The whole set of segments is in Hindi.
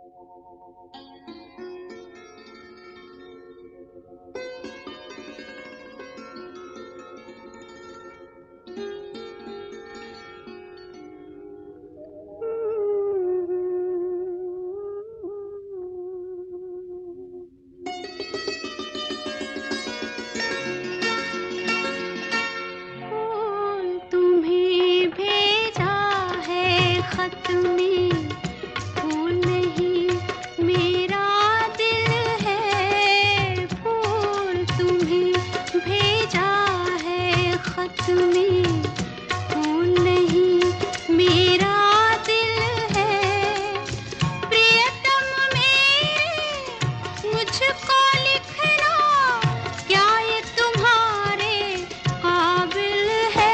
खत में फूल नहीं मेरा दिल है, फूल तुम्हें भेजा है खत में, फूल नहीं मेरा दिल है। प्रियतम मेरे मुझको लिखना, क्या ये तुम्हारे काबिल है?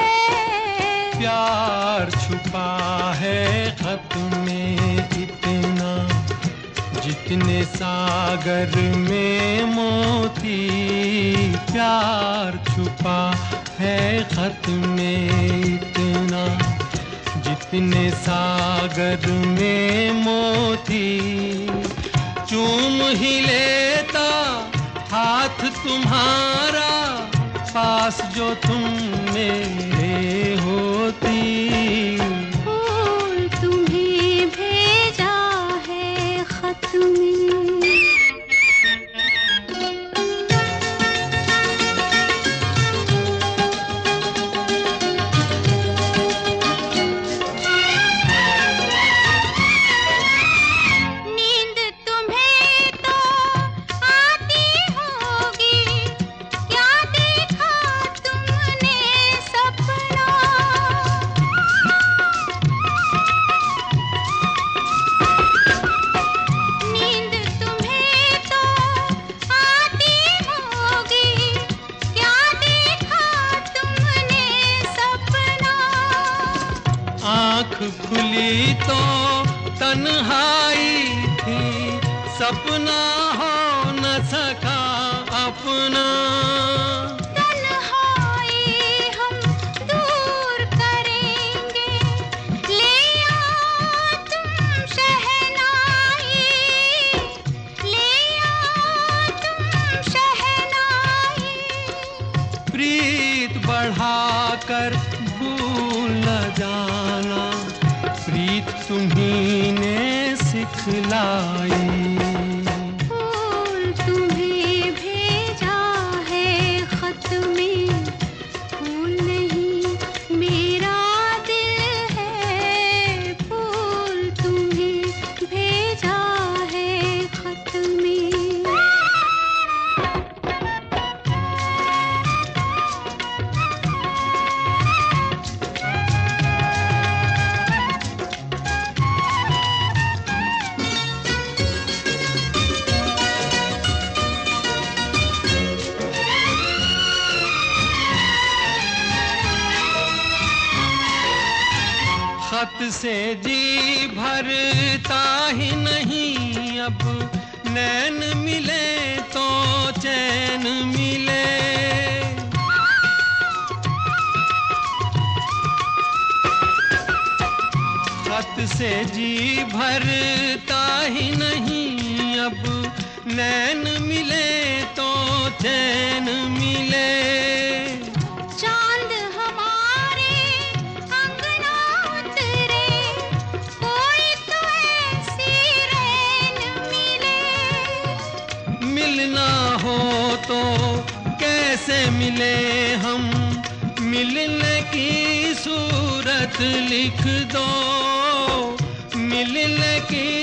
प्यार छुपा है खत में इतना, जितने सागर में मोती। प्यार छुपा है खत में इतना, जितने सागर में मोती। चूम ही लेता हाथ तुम्हारा, पास जो तुम मेरे होती। फूल तुम्हें भेजा है खत में। नींद तुम्हें तो आती होगी, क्या देखा तुमने सपना? नींद तुम्हें तो आती होगी, क्या देखा तुमने सपना? आँख खुली तो तन्हाई थी, सपना हो न सका अपना। तन्हाई हम दूर करेंगे, ले आओ तुम शहनाई, ले आओ तुम शहनाई। प्रीत बढ़ाकर भूल न जाना, प्रीत तुम्ही ने सिखलाई। फूल तुम्हें भेजा है खत में, फूल नहीं मेरा दिल है, फूल तुम्हें भेजा है खत में। खत से जी भरता ही नहीं अब, नैन मिले तो चैन मिले। खत से जी भरता ही नहीं अब, नैन मिले तो चैन मिले। चांद हमारे अंगना उतरे, कोई तो ऐसी रैन मिले। मिलना हो तो कैसे मिले हम, मिलने की सूरत लिख दो, मिलने की